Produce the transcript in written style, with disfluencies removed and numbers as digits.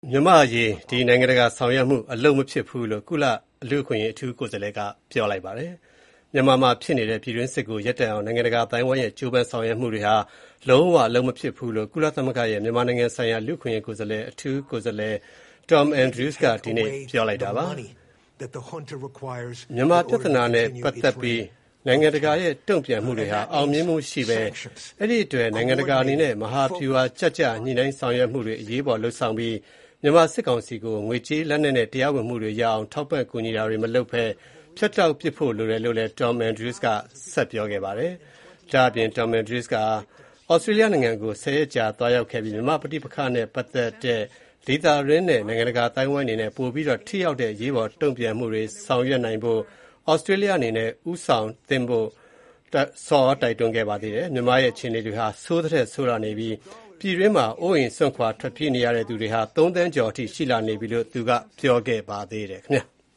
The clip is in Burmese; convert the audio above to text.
မြန်မာ့အရေးနိုင်ငံတကာဆောင်ရွက်မှုအလုပ်မဖြစ်ဘူးလို့ကုလလူ့အခွင့်အရေးအထူးကိုယ်စားလှယ်ကပြောလိုက်ပါတယ်။မြန်မာမှာဖြစ်နေတဲ့ပြည်တွင်းစစ်ကိုရပ်တန့်အောင်နိုင်ငံတကာအသိုင်းအဝိုင်းရဲ့ကြိုးပမ်းဆောင်ရွက်မှုတွေဟာလုံးဝအလုပ်မဖြစ်ဘူးလို့ကုလသမဂ္ဂရဲ့မြန်မာနိုင်ငံဆိုင်ရာလူ့အခွင့်အရေးကိုယ်စားလှယ်အထူးကိုယ်စားလှယ် Tom Andrews ကဒီနေ့ပြောလိုက်တာပါ။မြန်မာပြဿနာနဲ့ပတ်သက်ပြီးနိုင်ငံတကာရဲ့တုံ့ပြန်မှုတွေဟာအောင်မြင်မှုရှိပဲအဲ့ဒီအတွက်နိုင်ငံတကာအနေနဲ့မဟာဗျူဟာကြကြညှိနှိုင်းဆောင်ရွက်မှုတွေအရေးပေါ်လှုပ်ဆောင်ပြီးမြန်မာစစ်ကောင်စီကိုငွေကြေးလက်နက်နဲ့တရားဝင်မှုတွေရအောင်ထောက်ပံ့ကူညီတာတွေမလုပ်ဘဲဖြတ်တောက်ပစ်ဖို့လိုတယ်လို့လည်း Tom Andrews ကဆက်ပြောခဲ့ပါတယ်။ဒါ့အပြင် Tom Andrews ကဩစတြေးလျနိုင်ငံကို10ရက်ကြာသွားရောက်ခဲ့ပြီးမြန်မာပဋိပက္ခနဲ့ပတ်သက်တဲ့ဒေသရင်းနဲ့နိုင်ငံတကာအတိုင်းအဝိုင်းအနေနဲ့ပို့ပြီးထိရောက်တဲ့ရေးပေါ်တုံ့ပြန်မှုတွေဆောင်ရွက်နိုင်ဖို့ဩစတြေးလျအနေနဲ့ဦးဆောင်သင့်ဖို့တိုက်တွန်းခဲ့ပါသေးတယ်။မြန်မာရဲ့အခြေအနေတွေဟာဆိုးတဲ့ဆိုးလာနေပြီးပြည်တွင်းမှာအိုးအိမ်စွန့်ခွာထွက်ပြေးနေရတဲ့သူတွေဟာ3 သန်းကျော်အထိရှိလာနေပြီလို့သူကပြောခဲ့ပါသေးတယ်ခင်ဗျာ။